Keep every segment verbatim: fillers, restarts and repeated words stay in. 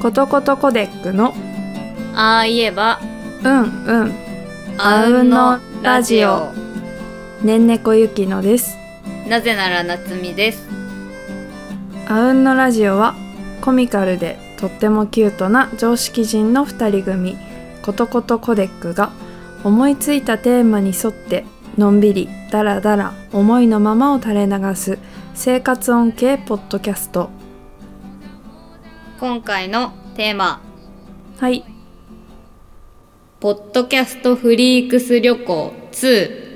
ことことコデックのああ言えばうんうんあうんのラジオ。 ねんねこゆきのです。 なぜならなつみです。 あうんのラジオはコミカルでとってもキュートな常識人のふたり組ことことコデックが思いついたテーマに沿ってのんびりだらだら思いのままを垂れ流す生活音系ポッドキャスト。 今回のテーマ、 はい、 ポッドキャストフリークス旅行ツ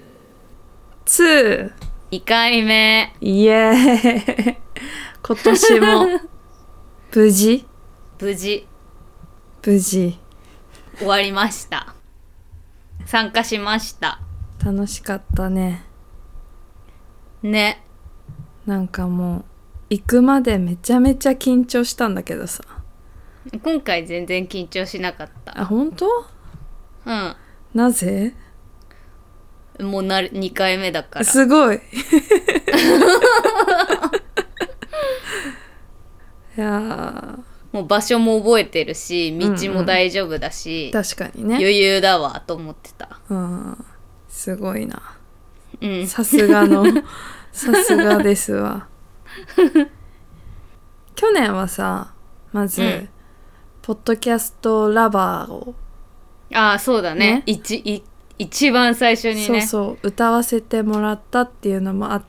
ー。 ツー。 にかいめ。 イエーイ今年も無事無事無事終わりました。参加しました。 楽しかったね。 ね。 なんかもう行くまでめちゃめちゃ緊張したんだけどさ。 今回全然緊張しなかった。 あ、本当？ うなぜ？ ん。もうなにかいめだから。 すごいいやもう場所も覚えてるし、道も大丈夫だし、 ー確かにね。 余裕だわと思ってた。 うん、すごいな。 うん。 さすがのさすがですわ。去年はさ、まず、うん、ポッドキャストラバーをああそうだね、ね、一, い一番最初にね、 そうそう歌わせてもらったっていうのもあって、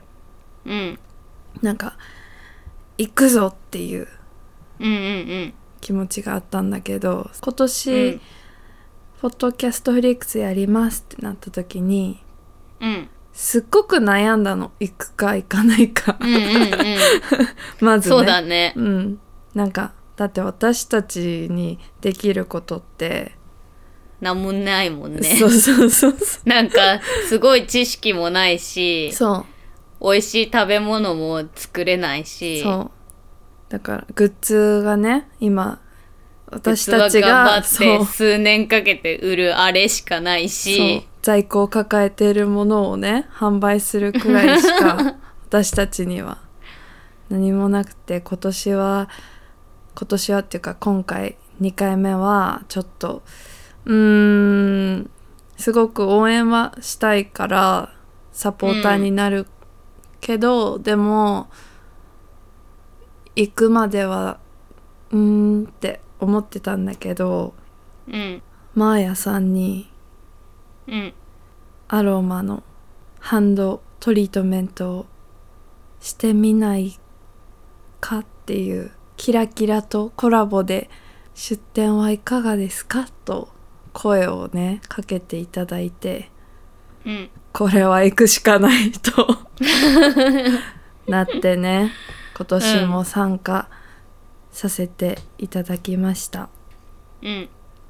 うん、 なんか行くぞっていううんうんうん気持ちがあったんだけど、今年、うん、ポッドキャストフリックスやりますってなった時に、 うん、 すっごく悩んだの。行くか行かないかうんうん、うん、 まずね、 そうだね、 うん、なんかだって私たちにできることってなんもないもんね。 そうそうそうそう。 なんかすごい知識もないし、 そう美味しい食べ物も作れないし、 そうだからグッズがね、今私たちが頑張って数年かけて売るあれしかないし、 そう在庫を抱えているものをね販売するくらいしか私たちには何もなくて、今年は今年はっていうか今回にかいめはちょっとうーんすごく応援はしたいからサポーターになるけど、うん、でも行くまではうーんって思ってたんだけど、 うん、 マーヤさんに、 うん、 アロマのハンドトリートメントをしてみないかっていうキラキラとコラボで出店はいかがですかと声をねかけていただいて、 うん、 これは行くしかないとなってね、今年も参加させていただきました。 うん、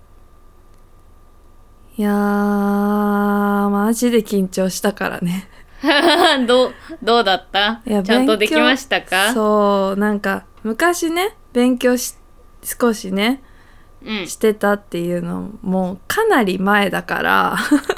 いやーマジで緊張したからねどうどうだった？ いやちゃんとできましたか？ そうなんか昔ね勉強し少しね、うん、してたっていうのもかなり前だから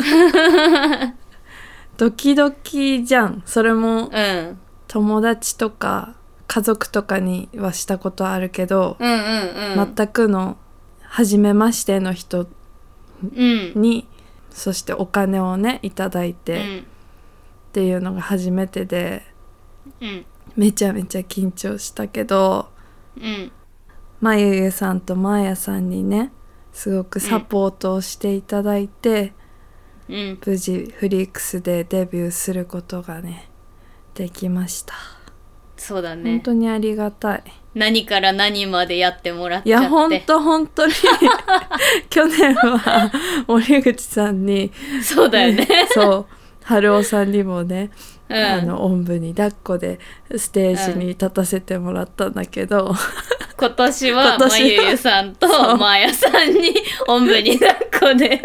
ドキドキじゃん。それも、うん、友達とか家族とかにはしたことあるけど、 うんうんうん、 全くの初めましての人に、うん、そしてお金をねいただいて、うん、っていうのが初めてで、うん、めちゃめちゃ緊張したけど、うん、まゆゆさんとまーやさんにねすごくサポートをしていただいて、うん、無事フリークスでデビューすることがねできました。 そうだね、 本当にありがたい。 何から何までやってもらっちゃって、 いや本当本当に去年は森口さんにそうだよねそう春雄さんにもね、うん、あのおんぶに抱っこでステージに立たせてもらったんだけど、うん、 今年はまゆゆさんとまーやさんにおんぶに抱っこで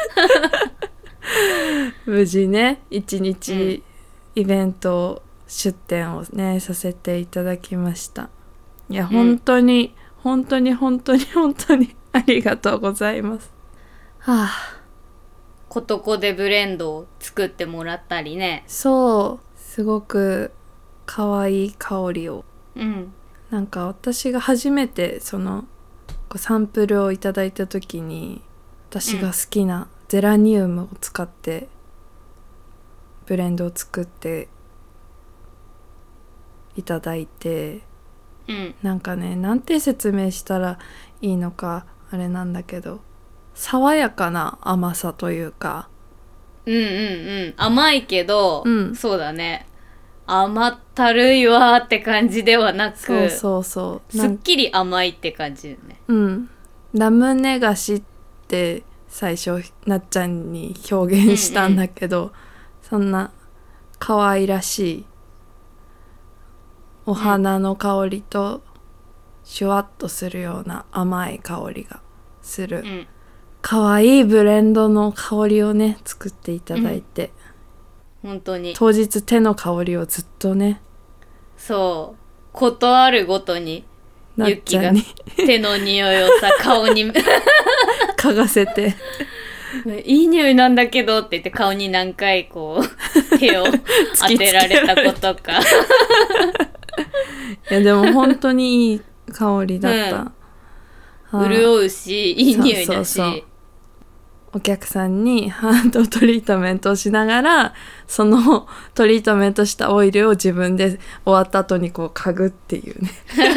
無事ね一日イベント出展をねさせていただきました。いや、うん、本当に本当に本当に本当にありがとうございます。はあ、 ことこでブレンドを作ってもらったりね。 そうすごく可愛い香りを、うん、 なんか私が初めてそのこうサンプルをいただいた時に、私が好きなゼラニウムを使ってブレンドを作っていただいて、 うん、 なんかね、なんて説明したらいいのかあれなんだけど、爽やかな甘さというか、 うんうんうん甘いけど、 うん、 そうだね、甘ったるいわーって感じではなく、 そうそうそう、 すっきり甘いって感じだね。 うん、ラムネ菓子って最初なっちゃんに表現したんだけど、うんうん、そんな可愛らしいお花の香りとシュワッとするような甘い香りがする、うん、可愛いブレンドの香りをね作っていただいて、 うん、本当に当日手の香りをずっとね、 そうことあるごとにユッキが手の匂いをさ顔に嗅がせていい匂いなんだけどって言って顔に何回こう手を当てられたことかいやでも本当にいい香りだった、 うん、潤うしいい匂いだし、そうそうそう、 お客さんにハンドトリートメントをしながら、そのトリートメントしたオイルを自分で終わった後にこう嗅ぐっていうね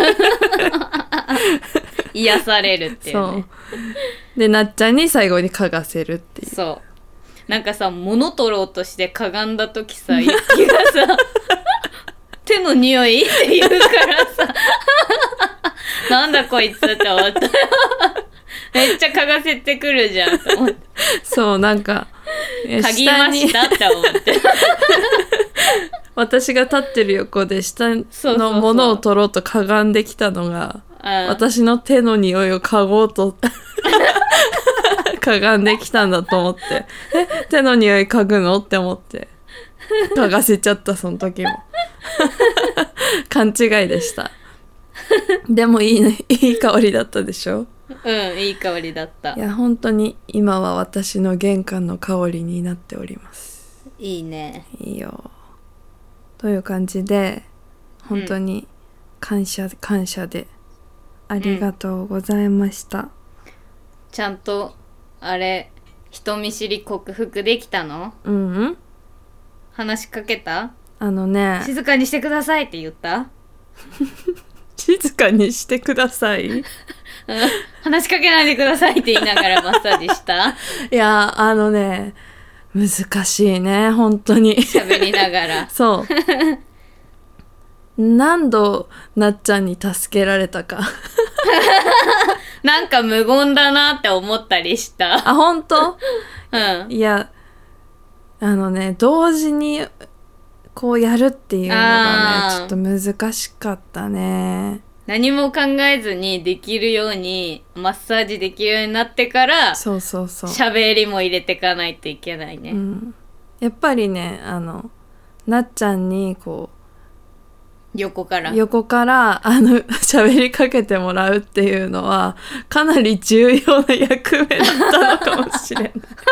癒されるっていうね。 そうでなっちゃんに最後に嗅がせるっていう。 そうなんかさ、物取ろうとしてかがんだ時さ、ユッキがさ手の匂いって言うからさなんだこいつって思っためっちゃ嗅がせてくるじゃんと思って、 そうなんか嗅ぎましたって思って私が立ってる横で下のものを取ろうとかがんできたのが、そうそうそう、私の手の匂いを嗅ごうとかがんできたんだと思って、え手の匂い嗅ぐのって思って嗅がせちゃった。その時も勘違いでした。でもいいね、いい香りだったでしょ。 うん、いい香りだった。 いや本当に今は私の玄関の香りになっております。 いいね。 いいよ。という感じで本当に感謝、うん、感謝でありがとうございました、うん、 ちゃんとあれ人見知り克服できたの？ うん、うん、 話しかけた？ あのね、 静かにしてくださいって言った静かにしてください話しかけないでくださいって言いながらマッサージした？ いやあのね難しいね本当に喋りながらそう何度なっちゃんに助けられたかなんか無言だなって思ったりした。 あ本当？ うん。 いやあのね同時にこうやるっていうのがねちょっと難しかったね。 何も考えずにできるようにマッサージできるようになってからそうそうそう喋りも入れていかないといけないね、 うん、やっぱりねあのなっちゃんにこう横から横からあの喋りかけてもらうっていうのはかなり重要な役目だったのかもしれない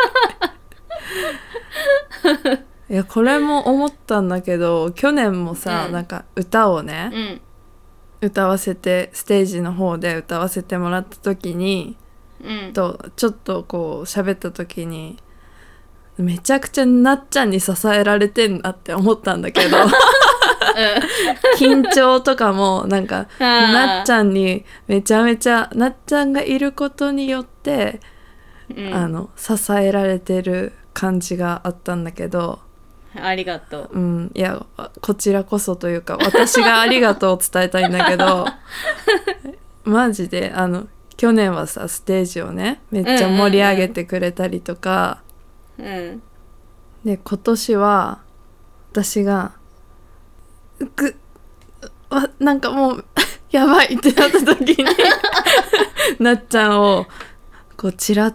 いやこれも思ったんだけど去年もさ、うん、なんか歌をね、うん歌わせてステージの方で歌わせてもらった時に、うん、とちょっとこう喋った時にめちゃくちゃなっちゃんに支えられてんなって思ったんだけど、うん、緊張とかもなんかなっちゃんにめちゃめちゃなっちゃんがいることによって、うん、あの支えられてる感じがあったんだけどありがとう。 うん、いやこちらこそというか私がありがとうを伝えたいんだけどマジであの去年はさステージをねめっちゃ盛り上げてくれたりとか、 うんうんうん、 で今年は私がぐわなんかもうやばいってなった時になっちゃんをこうチラって、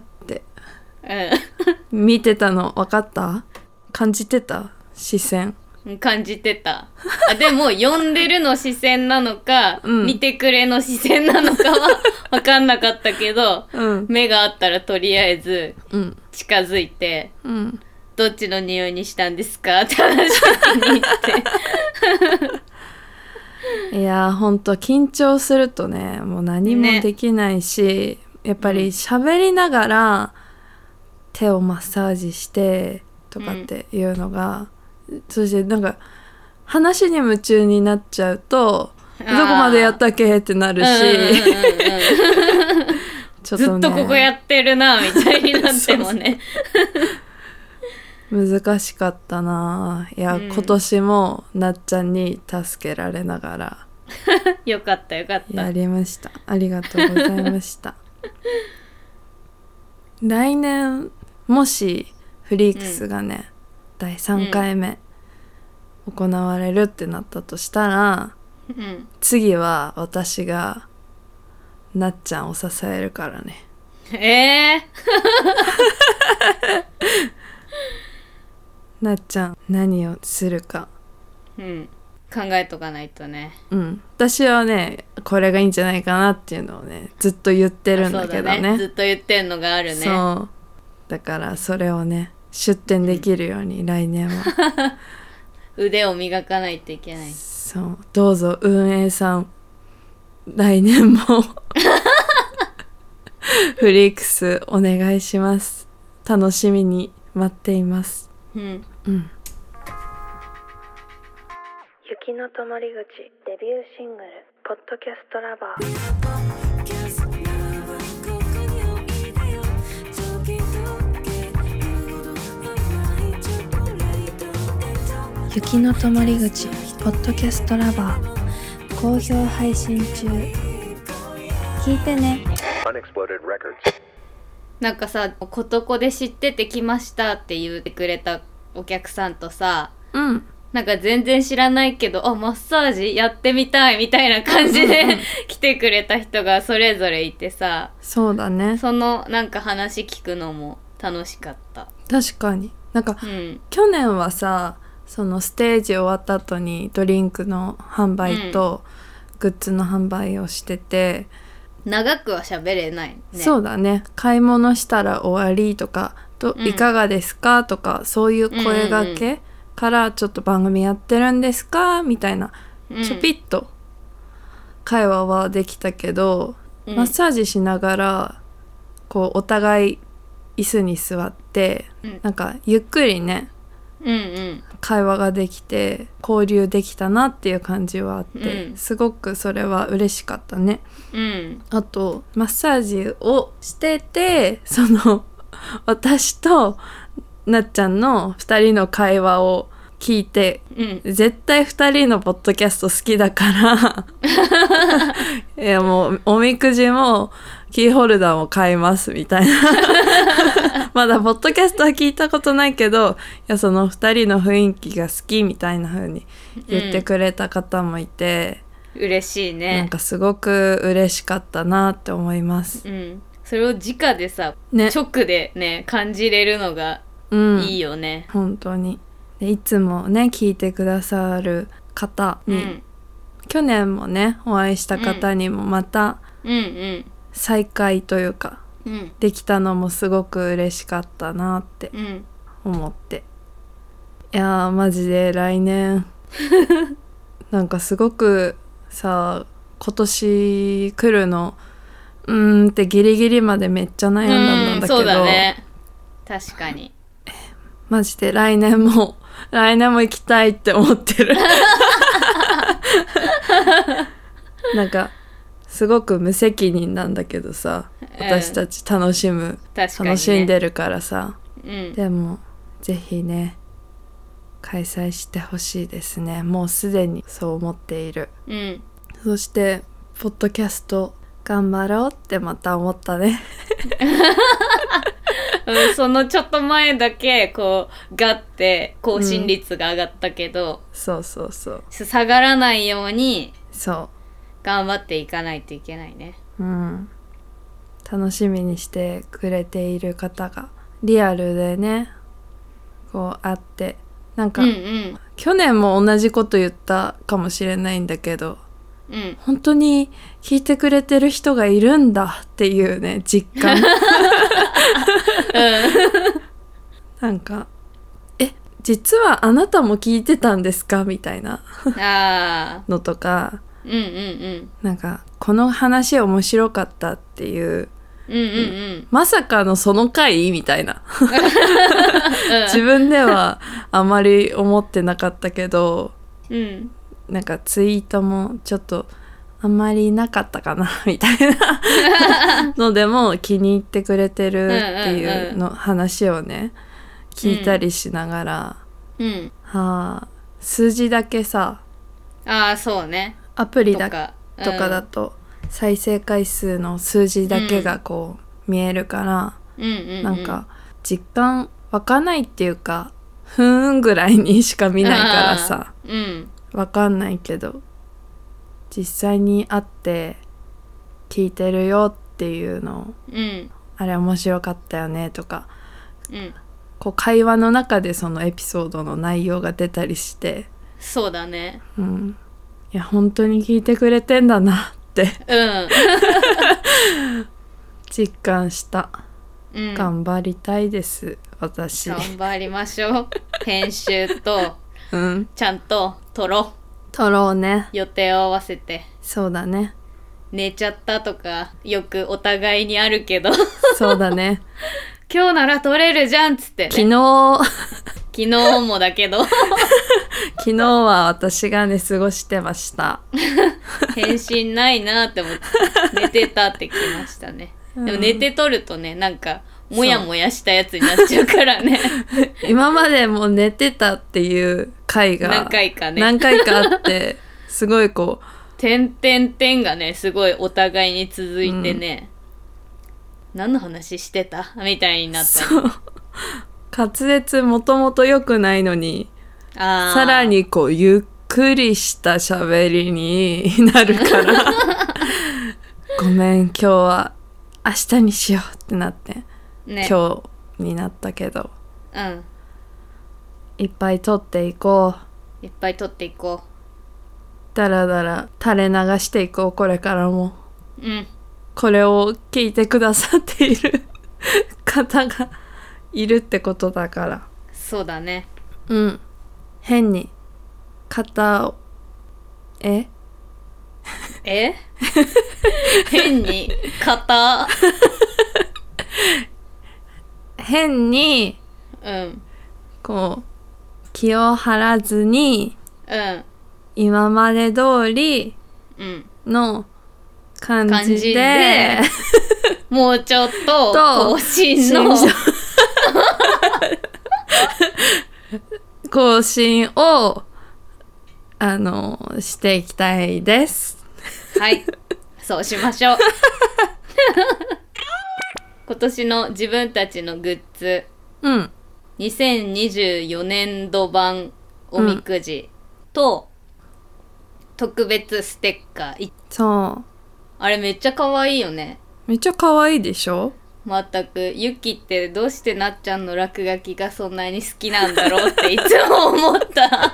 うん、見てたの分かった？感じてた？視線感じてた。あでも呼んでるの視線なのか、うん、見てくれの視線なのかは分かんなかったけど、うん、目があったらとりあえず近づいて、うん、どっちの匂いにしたんですかって話しに行っていやほんと緊張するとねもう何もできないし、ね、やっぱり喋りながら手をマッサージしてとかっていうのが、うん、そしてなんか話に夢中になっちゃうとどこまでやったっけってなるし、 ちょっとね、ずっとここやってるなみたいになってもね難しかったないや、うん、今年もなっちゃんに助けられながらよかったよかったやりました。ありがとうございました来年もしフリークスがね、うん、だいさんかいめ行われるってなったとしたら、うん、次は私がなっちゃんを支えるからね。 えーなっちゃん何をするか、 うん、考えとかないとね。 うん、私はねこれがいいんじゃないかなっていうのをねずっと言ってるんだけど ね, そうだねずっと言ってんのがあるね。 そうだからそれをね出展できるように、うん、来年は腕を磨かないといけない。 そうどうぞ運営さん来年もフリークスお願いします。楽しみに待っています。うんうん、雪の止まり口デビューシングルポッドキャストラバー。雪の止まり口ポッドキャストラバー好評配信中。聞いてね。 なんかさことこで知ってて来ましたって言ってくれたお客さんとさ、うん、なんか全然知らないけどあマッサージやってみたいみたいな感じで、うんうん、来てくれた人がそれぞれいてさ。 そうだね。 そのなんか話聞くのも楽しかった。 確かになんか、うん、去年はさそのステージ終わった後にドリンクの販売とグッズの販売をしてて、 うん、長くは喋れないね。 そうだね。買い物したら終わりとかと、うん、いかがですかとかそういう声掛けからちょっと番組やってるんですかみたいなちょぴっと会話はできたけど、うん、マッサージしながらこうお互い椅子に座って、うん、なんかゆっくりねうんうん、会話ができて交流できたなっていう感じはあって、うん、すごくそれは嬉しかったね、うん、あとマッサージをしててその私となっちゃんのふたりの会話を聞いて、うん、絶対ふたりのポッドキャスト好きだからいやもうおみくじもキーホルダーも買いますみたいなまだポッドキャストは聞いたことないけどいやそのふたりの雰囲気が好きみたいな風に言ってくれた方もいて、 うん、嬉しいね。 なんかすごく嬉しかったなって思います、 うん、それを直でさ、ね、直でね感じれるのがいいよね、 うん、本当に。でいつもね聞いてくださる方に、うん、去年もねお会いした方にもまた再会というか、うん、できたのもすごく嬉しかったなって思って、うん、いやーマジで来年なんかすごくさ今年来るのうーんってギリギリまでめっちゃ悩んだんだけど、 そうだね確かにマジで来年も来年も行きたいって思ってるなんかすごく無責任なんだけどさ私たち楽しむ、うん確かにね、楽しんでるからさ、うん、でもぜひね開催してほしいですね。もうすでにそう思っている、うん、そしてポッドキャスト頑張ろうってまた思ったねうん、そのちょっと前だけこうガッて更新率が上がったけど、 うん、そうそうそう下がらないようにそう頑張っていかないといけないね。 うん、楽しみにしてくれている方がリアルでねこうあってなんか、うんうん、去年も同じこと言ったかもしれないんだけど、うん、本当に聞いてくれてる人がいるんだっていうね実感、うん、なんかえ実はあなたも聞いてたんですかみたいなのとかうんうんうんなんかこの話面白かったっていううんうんうんまさかのその回みたいなうん自分ではあまり思ってなかったけどうんなんかツイートもちょっとあんまりなかったかなみたいなのでも気に入ってくれてるっていうの話をね聞いたりしながら、 うんはあ、数字だけさああそうねアプリだとかとかだと再生回数の数字だけがこう見えるから、 うんうんうん、 なんか実感湧かないっていうかふーんぐらいにしか見ないからさ、 うんわかんないけど実際に会って聞いてるよっていうのをうんあれ面白かったよねとかうんこう会話の中でそのエピソードの内容が出たりして、 そうだねうん、いや本当に聞いてくれてんだなってうん実感した、 うん、 頑張りたいです私。 頑張りましょう編集とうんちゃんと撮ろ撮ろうね。 う予定を合わせてそうだね寝ちゃったとかよくお互いにあるけどそうだね今日なら撮れるじゃんっつってね昨日昨日もだけど昨日は私が寝過ごしてました返信ないなって思って寝てたってきましたね、 うん、 でも寝て撮るとねなんかもやもやしたやつになっちゃうからね今までも寝てたっていう回が何回かね何回かあってすごいこう点点点がねすごいお互いに続いてね、うん、何の話してたみたいになったりそう滑舌もともと良くないのにあさらにこうゆっくりした喋りになるからごめん今日は明日にしようってなって、 ね、 今日になったけどうんいっぱい撮っていこういっぱい撮っていこだらだら垂れ流していこうこれからもううんこれを聞いてくださっている方がいるってことだからそうだねうん変に肩をええ変に肩変にうんこう気を張らずにうん今まで通りうんの感感じで、 じでもうちょっとと更新の新更新をあのしていきたいですはいそうしましょう今年の自分たちのグッズうんにせんにじゅうよねんど版おみくじと、うん、特別ステッカーそうあれめっちゃ可愛いよねめっちゃ可愛いでしょまったくゆきってどうしてなっちゃんの落書きがそんなに好きなんだろうっていつも思った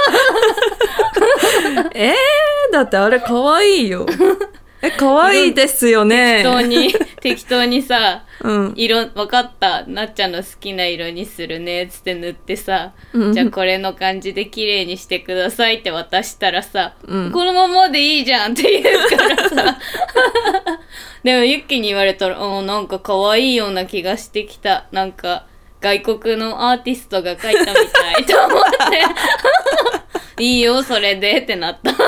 えー、だってあれ可愛いよえ可愛いですよね適当に適当にさ、 うん、 色分かったなっちゃんの好きな色にするねっつって塗ってさ、 うん、 じゃあこれの感じで綺麗にしてくださいって渡したらさ、うん、このままでいいじゃんって言うからさでもユッキに言われたらおなんか可愛いような気がしてきたなんか外国のアーティストが描いたみたいと思っていいよそれでってなった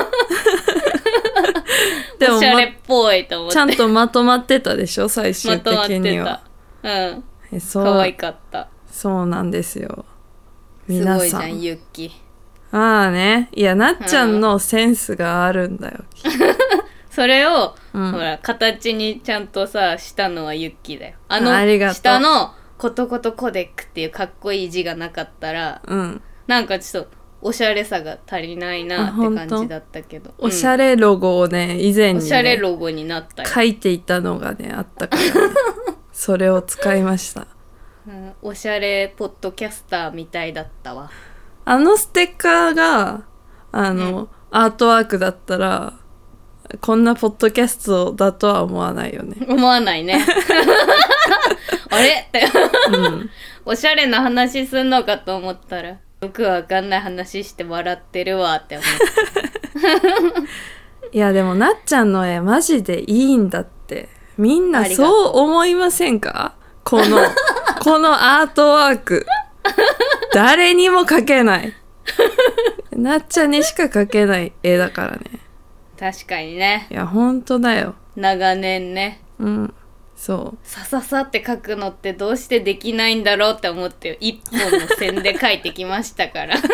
でもおしゃれっぽいと思ってちゃんとまとまってたでしょ最終的にはまとまってたうんえそう可愛かったそうなんですよ皆さんすごいじゃんユッキああねいやなっちゃんのセンスがあるんだよ、 うん、それを、 うん、 ほら形にちゃんとさしたのはユッキだよあのあ下のコトコトコデックっていうかっこいい字がなかったら、 うん、 なんかちょっとおしゃれさが足りないなって感じだったけど、 うん、おしゃれロゴをね以前に、ね、 おしゃれロゴになったよ書いていたのがねあったから、ね、それを使いました、 うん、おしゃれポッドキャスターみたいだったわあのステッカーがあの、うん、アートワークだったらこんなポッドキャストだとは思わないよね思わないねあれって、 うん、 おしゃれな話すんのかと思ったらよくわかんない話して笑ってるわって思っていやでもなっちゃんの絵マジでいいんだって。みんなそう思いませんか？このこのアートワーク誰にも描けないなっちゃんにしか描けない絵だからね。 確かにね。 いやほんとだよ。 長年ね。 うん、そうさささって描くのってどうしてできないんだろうって思って一本の線で描いてきましたからい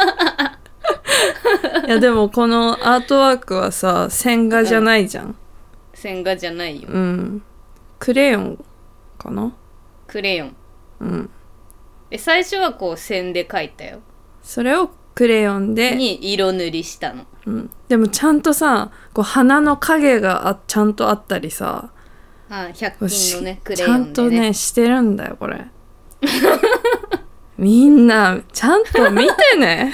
やでもこのアートワークはさ線画じゃないじゃん、うん、 線画じゃないよ。 うんクレヨンかな。 クレヨン。 うんえ最初はこう線で描いたよ。 それをクレヨンでに色塗りしたの、 うん、でもちゃんとさこう鼻の影があちゃんとあったりさあひゃく均のねクレヨンで、ね、 ちゃんとねしてるんだよこれみんなちゃんと見てね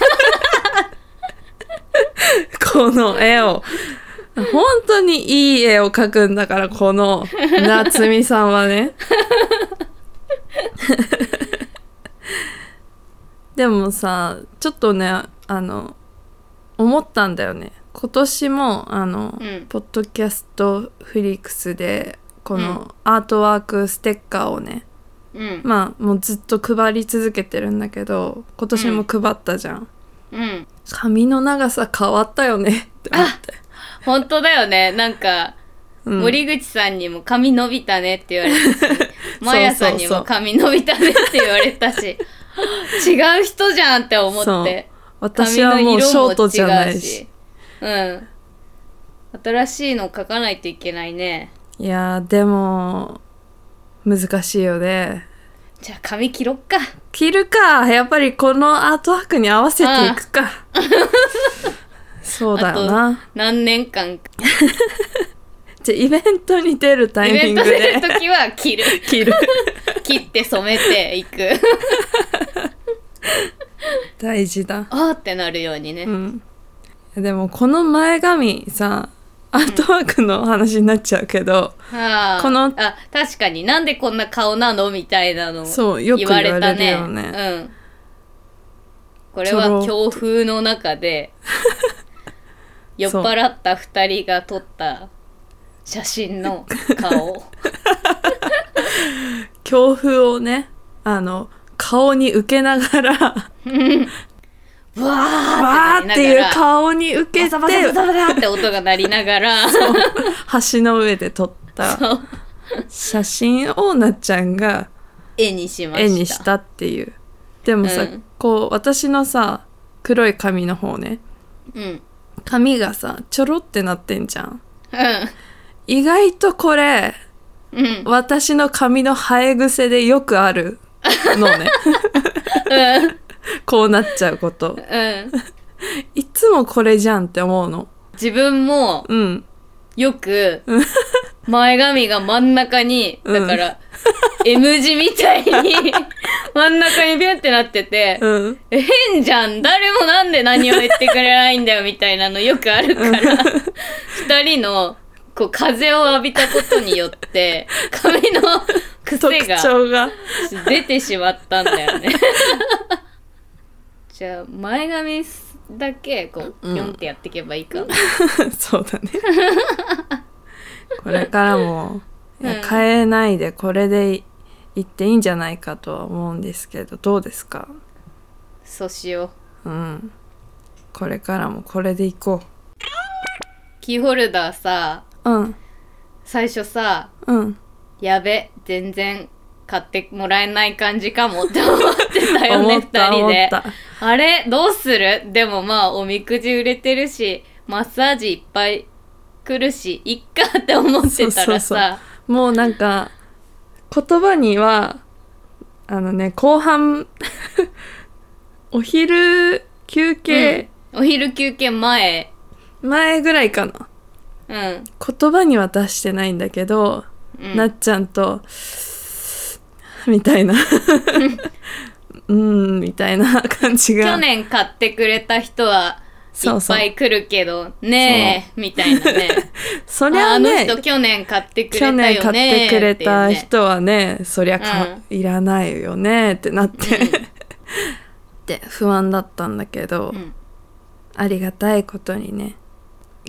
この絵を本当にいい絵を描くんだからこの夏美さんはねでもさちょっとねあの思ったんだよね。今年もあの、うん、ポッドキャストフリックスでこのアートワークステッカーをね、うん、まあもうずっと配り続けてるんだけど今年も配ったじゃん、うん、髪の長さ変わったよねって思って。 本当だよね。なんか、うん、森口さんにも髪伸びたねって言われたしマヤさんにも髪伸びたねって言われたし違う人じゃんって思って。 私はもうショートじゃないし、 うん、新しいの描かないといけないね。 いやでも難しいよね。 じゃあ髪切ろっか。 切るか。やっぱりこのアートワークに合わせていくか。そうだよな。 あと何年間かじゃあイベントに出るタイミングでイベント出るときは切る切る切って染めていく大事だ。 あーってなるようにね、 うん、でもこの前髪さアートワークの話になっちゃうけど、 うん、このあ確かになんでこんな顔なのみたいなのそうよく言われたね。 うん、これは強風の中で酔っ払ったふたりが撮った写真の顔強風をねあの顔に受けながらわーっていう顔に受けてバサバサバサバサって音が鳴りながら橋の上で撮った写真をなっちゃんが絵にしました。 絵にしたっていう。でもさ、うん、こう私のさ黒い髪の方ね、うん、髪がさちょろってなってんじゃん、うん、意外とこれ、うん、私の髪の生え癖でよくあるのね、うん、こうなっちゃうこと、うん、いつもこれじゃんって思うの。 自分も、うん、よく前髪が真ん中に、うん、だから M 字みたいに真ん中にビュンってなってて、うん、変じゃん誰もなんで何を言ってくれないんだよみたいなのよくあるから二人のこう風を浴びたことによって髪の癖が出てしまったんだよねじゃあ前髪だけこうピョンってやっていけばいいか、 うん、そうだねこれからもいや変えないでこれでいっていいんじゃないかとは思うんですけどどうですか？ そうしよう。うんこれからもこれでいこう。 キーホルダーさ、うん、最初さ、うん、やべ全然買ってもらえない感じかもって思ってたよねふたりで。あれどうする？でもまあおみくじ売れてるしマッサージいっぱい来るしいっかって思ってたらさ、そうそうそうもうなんか言葉にはあのね後半お昼休憩、 うん、お昼休憩前前ぐらいかな、うん、言葉には出してないんだけど、うん、なっちゃんとみたいなうんみたいな感じが去年買ってくれた人はいっぱい来るけどねえみたいなねそりゃねあの人去年買ってくれたよね去年買ってくれた人はねそりゃか、うん、いらないよねってなって、うん、で不安だったんだけど、うん、ありがたいことにね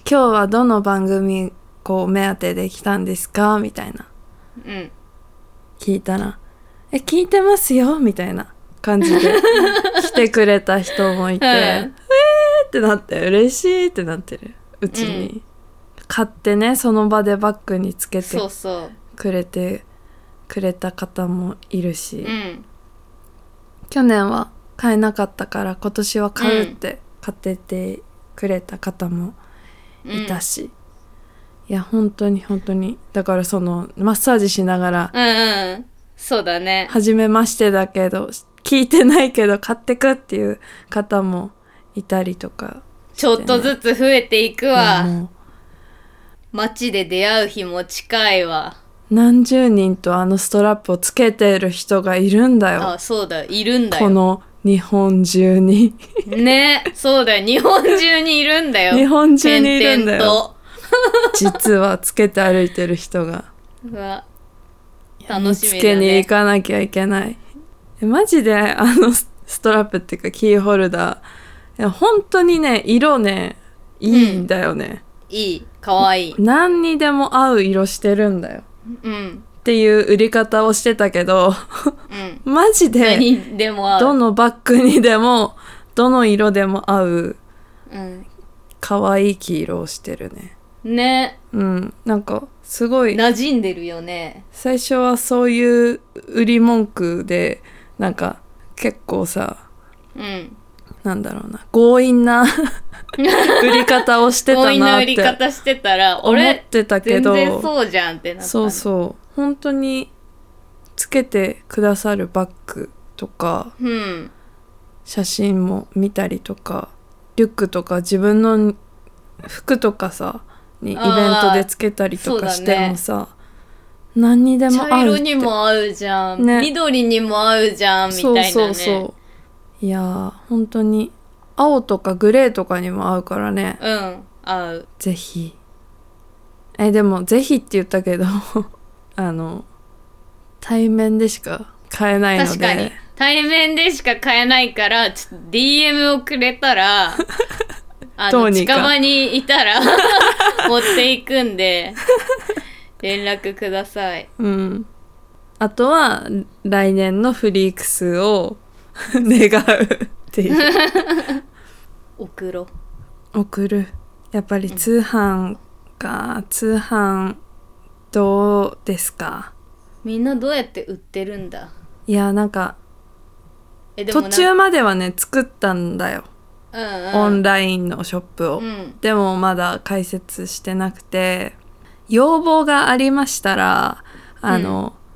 今日はどの番組こう目当てで来たんですかみたいなうん聞いたら、え聞いてますよみたいな感じで来てくれた人もいて、 うん、 えーってなって、嬉しいってなってるうちに、うん、買ってね、その場でバッグにつけてそうそうくれてくれた方もいるし、 うん、 去年は買えなかったから今年は買うって買っててくれた方もいたし、うん、いや本当に本当に、だからそのマッサージしながら、 うんうん、そうだね、 初めましてだけど聞いてないけど買ってくっていう方もいたりとか、ね、 ちょっとずつ増えていくわ。街で出会う日も近いわ。 何十人とあのストラップをつけてる人がいるんだよ。 あ、そうだ、いるんだよ。 この日本中にね、そうだよ、日本中にいるんだよ。 日本中にいるんだよ。 点々と実はつけて歩いてる人が。 うわ、楽しみだね。 見つけに行かなきゃいけない。マジであのストラップっていうかキーホルダー、いや本当にね、色ねいいんだよね、 うん、いい、かわいい。 何にでも合う色してるんだよ、 うん、 っていう売り方をしてたけど、うん、マジで何でも合う、 どのバッグにでもどの色でも合う、 うん、 かわいい黄色をしてるね。 ね、 うん、なんかすごい馴染んでるよね。 最初はそういう売り文句でなんか結構さ、 うん、 なんだろうな、強引な売り方をしてたなって強引な売り方してたら思ってたけど、 全然そうじゃんってなった。 そうそう、本当につけてくださるバッグとか、 うん、 写真も見たりとか、リュックとか自分の服とかさにイベントでつけたりとかしてもさ、ね、何にでも合うって。茶色にも合うじゃん、ね、緑にも合うじゃんみたいなね。 そうそうそう、いやー本当に青とかグレーとかにも合うからね。 うん、合う。 ぜひ。えでもぜひって言ったけどあの対面でしか買えないので。 確かに対面でしか買えないから、ちょっと ディーエム をくれたらあの近場にいたら持っていくんで連絡ください。 うん。あとは来年のフリークスを願うっていう送ろう。送る。やっぱり通販か、うん、通販どうですか？ みんなどうやって売ってるんだ？ いやなんかえでも途中まではね作ったんだよ。うんうん、オンラインのショップを、うん、でもまだ開設してなくて、要望がありましたらあの、うん、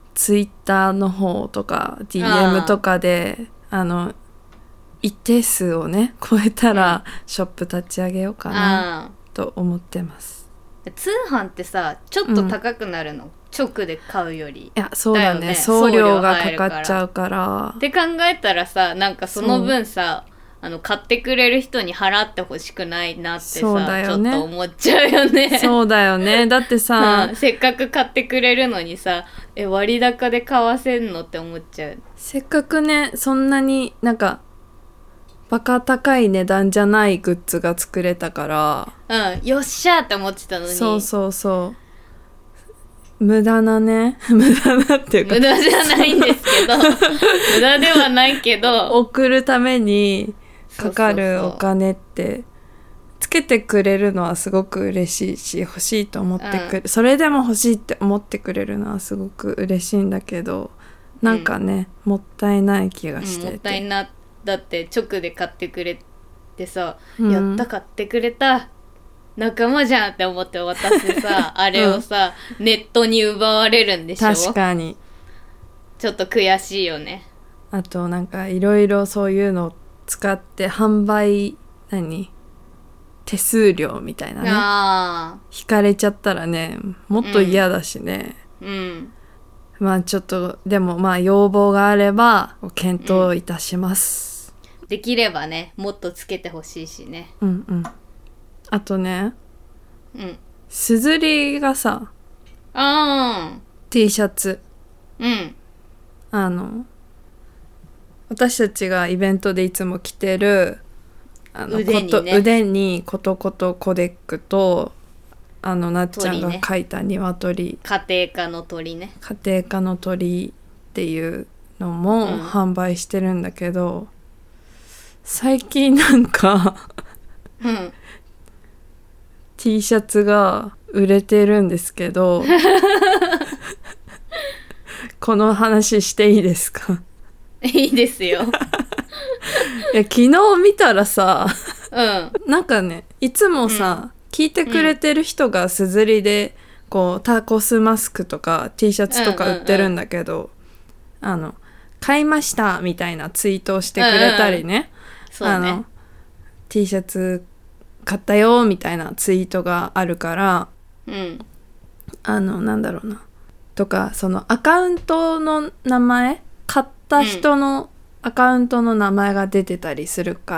ツイッターの方とか ディーエム とかであの一定数をね超えたら、うん、ショップ立ち上げようかなと思ってます。 通販ってさちょっと高くなるの、うん、直で買うより。 いやそうだ ね, だよね、送料がかかっちゃうからって考えたらさ、なんかその分さあの買ってくれる人に払ってほしくないなってさ、そうだよね、ちょっと思っちゃうよね。 そうだよね、だってさ、 うん、せっかく買ってくれるのにさ、え割高で買わせんのって思っちゃう。 せっかくねそんなになんかバカ高い値段じゃないグッズが作れたから、 うん、よっしゃーって思ってたのに、 そうそうそう無駄なね無駄なっていうか無駄じゃないんですけど無駄ではないけど送るためにかかるお金ってつけてくれるのはすごく嬉しいし、欲しいと思ってくる、うん、それでも欲しいって思ってくれるのはすごく嬉しいんだけど、なんかね、うん、もったいない気がしてて、うん、 もったいな。だって直で買ってくれてさ、うん、やった買ってくれた仲間じゃんって思って渡すさあれをさ、うん、ネットに奪われるんでしょ。 確かにちょっと悔しいよね。 あとなんかいろいろそういうのを使って販売何手数料みたいなね、あ引かれちゃったらねもっと嫌だしね、うん、うん、まあちょっとでもまあ要望があれば検討いたします、 うん、できればねもっとつけてほしいしね。 うんうん。あとね、うん、すずりがさあ T シャツ、うん、あの私たちがイベントでいつも着てるあの腕にねこと腕にコトコトコデックとあのなっちゃんが描いた鶏、 家庭科の鳥ね。 家庭科の鳥っていうのもうん販売してるんだけど、最近なんかうん T シャツが売れてるんですけどこの話していいですか？ いいですよ。 いや昨日見たらさうんなんかねいつもさ、うん、聞いてくれてる人がすずりでこうタコスマスクとか T シャツとか売ってるんだけど、うんうんうん、あの買いましたみたいなツイートをしてくれたりね、うんうんそうね、あの T シャツ買ったよみたいなツイートがあるから、 うん、 あのなんだろうなとかそのアカウントの名前買った人のアカウントの名前が出てたりするから、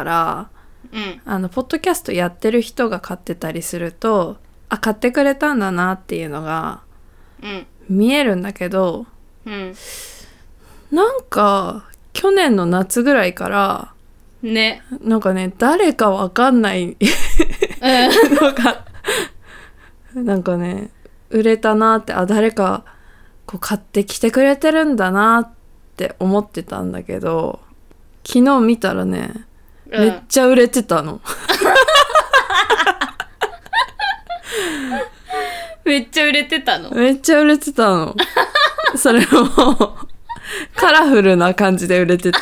うん、 あのポッドキャストやってる人が買ってたりするとあ買ってくれたんだなっていうのが見えるんだけど、 うん、 なんか去年の夏ぐらいからねなんかね誰かわかんないのがなんかね売れたなってあ誰かこう買ってきてくれてるんだなって思ってたんだけど昨日見たらね、うん、めっちゃ売れてたのめっちゃ売れてたのめっちゃ売れてたのそれもカラフルな感じで売れてた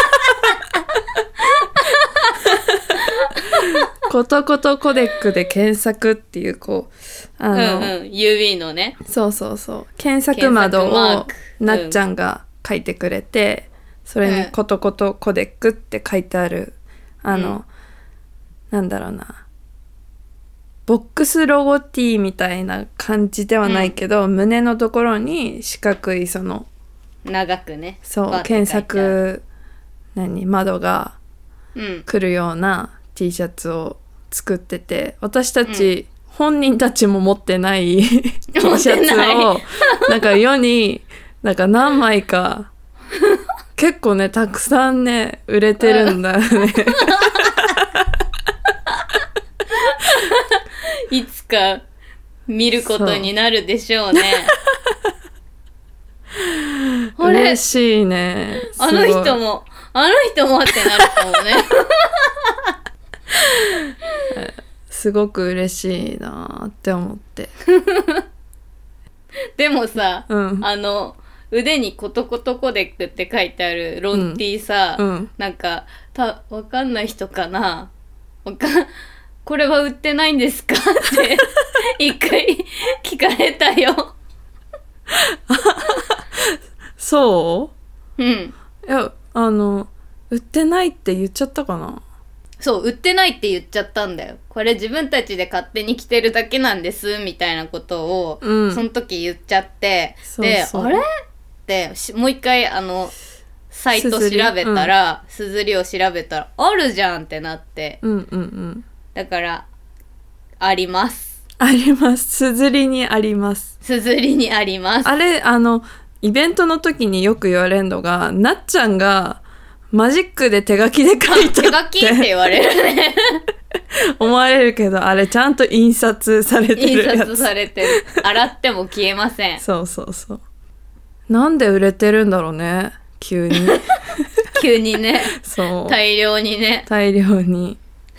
コトコトコデックで検索っていうこうあの、 うんうん、ユービー のねそうそうそう検索窓をなっちゃんが書いてくれて、うん、それにコトコトコデックって書いてある、うん、あの、うん、なんだろうなボックスロゴ T みたいな感じではないけど、うん、胸のところに四角いその長くねそう検索何窓が来るような T シャツを作ってて私たち、うん、本人たちも持ってない T シャツをなんか世になんか何枚か結構ねたくさんね売れてるんだよねいつか見ることになるでしょうね嬉しいねあの人もあの人もってなるかもねすごく嬉しいなって思ってでもさ、 うん、 あの腕にコトコトコデックって書いてあるロンティーさ、 うんうん、 なんかたわかんない人かなわかこれは売ってないんですかって一回聞かれたよそううん。 いやあの売ってないって言っちゃったかなそう売ってないって言っちゃったんだよこれ自分たちで勝手に着てるだけなんですみたいなことを、うん、その時言っちゃってであれってもう一回あのサイト調べたらすずり、うん、を調べたらあるじゃんってなって、 うんうんうん、 だからありますありますすずりにありますすずりにありますあれあのイベントの時によく言われるのがなっちゃんがマジックで手書きで書いたって手書きって言われるね思われるけどあれちゃんと印刷されてるやつ印刷されてる洗っても消えませんそうそうそうなんで売れてるんだろうね急に急にねそう大量にね大量に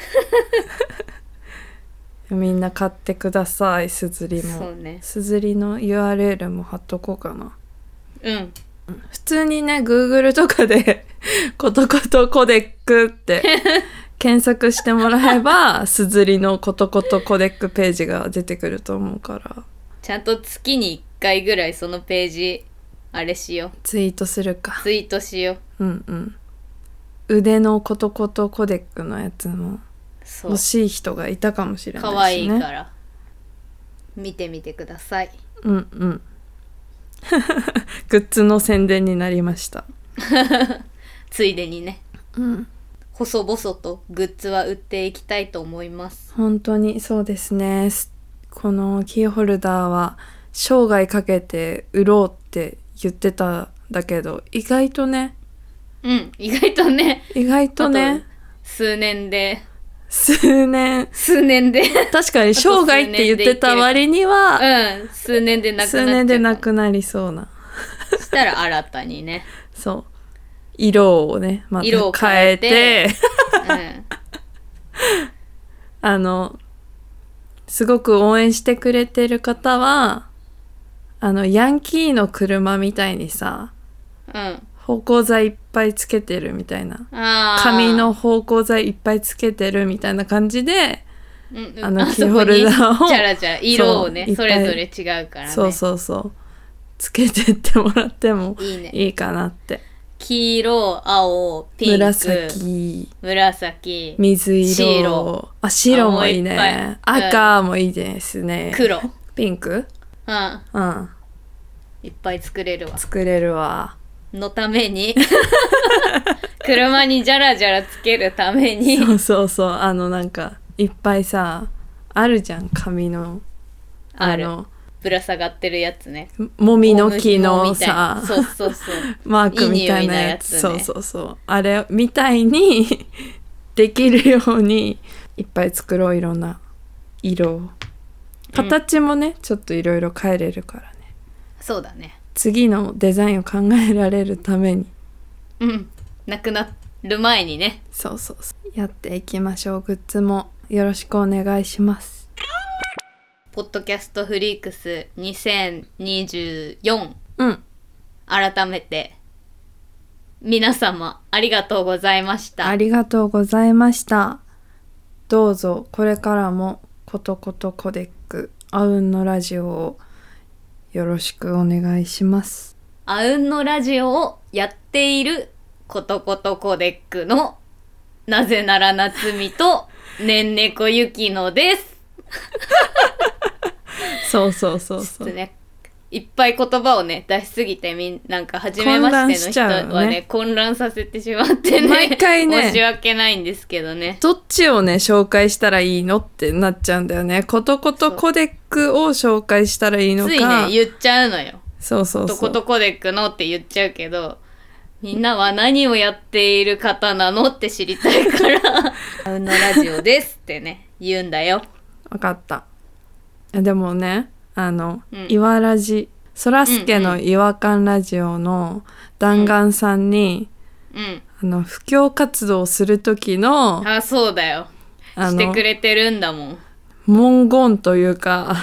みんな買ってくださいすずりもそうねすずりの ユーアールエル も貼っとこうかなうん普通にね Google とかでコトコトコデックって検索してもらえばすずりのコトコトコデックページが出てくると思うからちゃんと月にいっかいぐらいそのページあれしようツイートするかツイートしよううんうん腕のコトコトコデックのやつも欲しい人がいたかもしれないしねかわいいから見てみてくださいうんうんグッズの宣伝になりましたついでにね、 うん、 細々とグッズは売っていきたいと思います本当にそうですねこのキーホルダーは生涯かけて売ろうって言ってたんだけど意外とねうん意外とね意外とね数年で数年数年で確かに生涯って言ってた割にはうん数年でなくなっちゃう数年でなくなりそうな。 そしたら新たにねそう色をねまた色を変えて変えてうんあのすごく応援してくれてる方はあのヤンキーの車みたいにさうん芳香剤いっぱいつけてるみたいな、 あー紙の芳香剤いっぱいつけてるみたいな感じで、 うんうんあのあキーホルダーをそこにチャラチャラ色をねそういっぱいそれぞれ違うからねそうそうそうつけてってもらってもいいねいいかなって。 黄色青ピンク紫紫水色白あ白もいいあもういっね、 ぱい赤もいいですね、 黒ピンクうんうんいっぱい作れるわ作れるわ。 のために車にジャラジャラつけるためにそうそうそうあのなんかいっぱいさあるじゃん紙のあるのぶら下がってるやつねもみの木のさゴム紐みたいなそうそうそうマークみたいなやついい匂いなやつねそうそうそうあれみたいにできるようにいっぱい作ろういろんな色を形もね、うん、ちょっといろいろ変えれるからね。 そうだね次のデザインを考えられるためにうんなくなる前にねそうそうそうやっていきましょう。グッズもよろしくお願いします。 ポッドキャストフリークスにせんにじゅうよん、 うん、 改めて皆様ありがとうございました。 ありがとうございました。どうぞこれからもことことコデックあうんのラジオをよろしくお願いします。 あうんのラジオをやっていることことコデックのなぜならなつみとねんねこゆきのですそうそうそうそう、 ね、いっぱい言葉をね出しすぎてみんなんか初めましての人はね混乱させてしまってね毎回ね申し訳ないんですけどねどっちをね紹介したらいいのってなっちゃうんだよね。ことことコデックを紹介したらいいのかついね言っちゃうのよ。 そうそうそうことことコデックのって言っちゃうけどみんなは何をやっている方なのって知りたいからあうんのラジオですってね言うんだよ。 わかった。でもねあの、 うん、 いわラジそらすけの違和感ラジオの弾丸さんに、 うんうん、 あの布教活動をする時のあそうだよしてくれてるんだもん文言というか、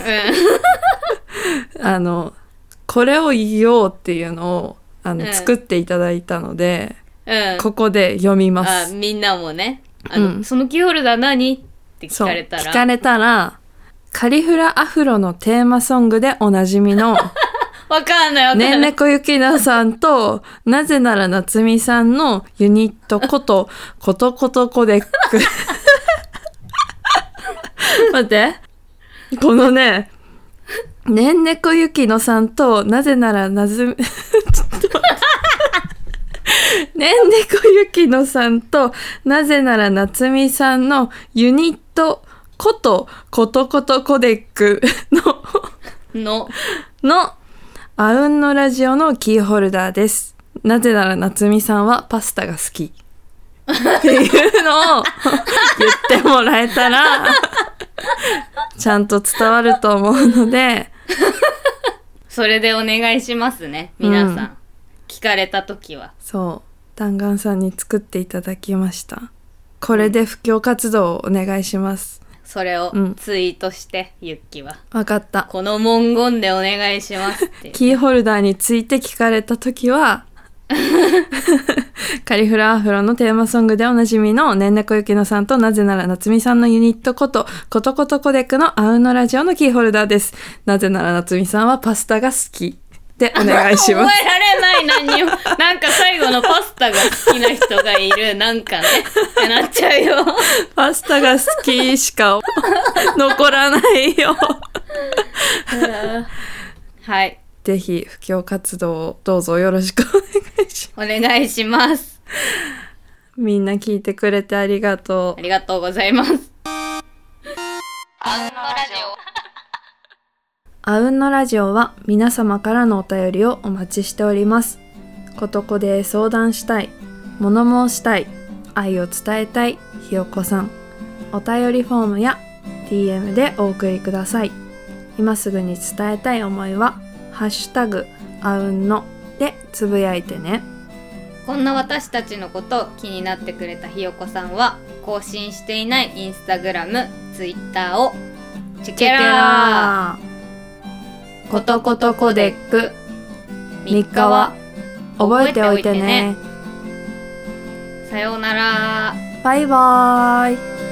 うん、 あのこれを言おうっていうのをあの、うん、作っていただいたので、うん、ここで読みます。 あみんなもねあの、うん、そのキーホルダー何って聞かれたら聞かれたらカリフラアフロのテーマソングでおなじみのわかんないわかんないねんねこゆきなさんとなぜならなつみさんのユニットことことことコデック待ってこのねねんねこゆきのさんとなぜならなずみちょっと待ってねんねこゆきのさんとなぜならなつみさんのユニットことことことコデックのののあうんのラジオのキーホルダーです。なぜならなつみさんはパスタが好きっていうのを言ってもらえたらちゃんと伝わると思うのでそれでお願いしますね皆さん、うん、聞かれた時は。 そう弾丸さんに作っていただきました。これで布教活動をお願いします。 それをツイートして、うん、ユッキは分かった。 この文言でお願いしますってキーホルダーについて聞かれた時はカリフラワーアフロのテーマソングでおなじみのねんねこゆきのさんとなぜならなつみさんのユニットことことことコデックのあうんのラジオのキーホルダーです。なぜならなつみさんはパスタが好きでお願いします覚えられない何をなんか最後のパスタが好きな人がいるなんかねってなっちゃうよパスタが好きしか残らないよはいぜひ布教活動をどうぞよろしくお願いしますお願いします。 みんな聞いてくれてありがとう。 ありがとうございます。 あうんのラジオあうんのラジオは皆様からのお便りをお待ちしております。ことこで相談したい、物申したい、愛を伝えたいひよこさん、 お便りフォームや ディーエム でお送りください。今すぐに伝えたい思いはハッシュタグあうんのでつぶやいてね。 こんな私たちのこと気になってくれたひよこさんは更新していないインスタグラム、ツイッターをチェケラー。 ことことコデックみっかは覚えておいてね。 さようなら。 バイバーイ。